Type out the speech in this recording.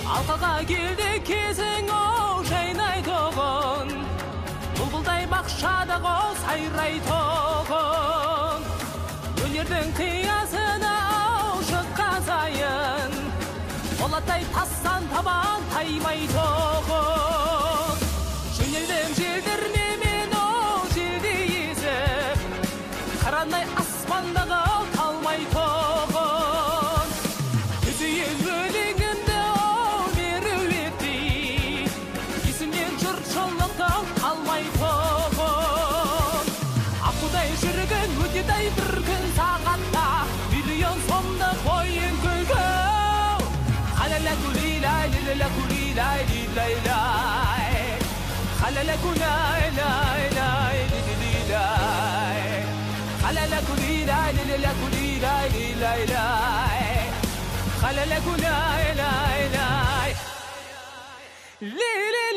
Алқаға келді кезің оу жайнайтұғын, бұлбұлдай бақшадағы сайрайтұғын. Өнердің қиясына оу шыққан сайын, болаттай тастан табан таймайтұғын. Жөнелдім желдірмемен оу желді езіп, қарандай аспандағы талмайтұғын. Күзейін өлеңімді оу бері өтті, есімнен жұрт жолықтың қалмайтұғын. Аққудай жүргін өтедай бір күн сағатта, миллион сомды қойын күлгі. Халалаку лилай, лилалаку лилай, лилайлай. Халалаку лай, лай, лай, лилилай. Халалаку лилай, лилалаку лилай, лилайлай. Халалаку лай, лай, лай. Лилилай.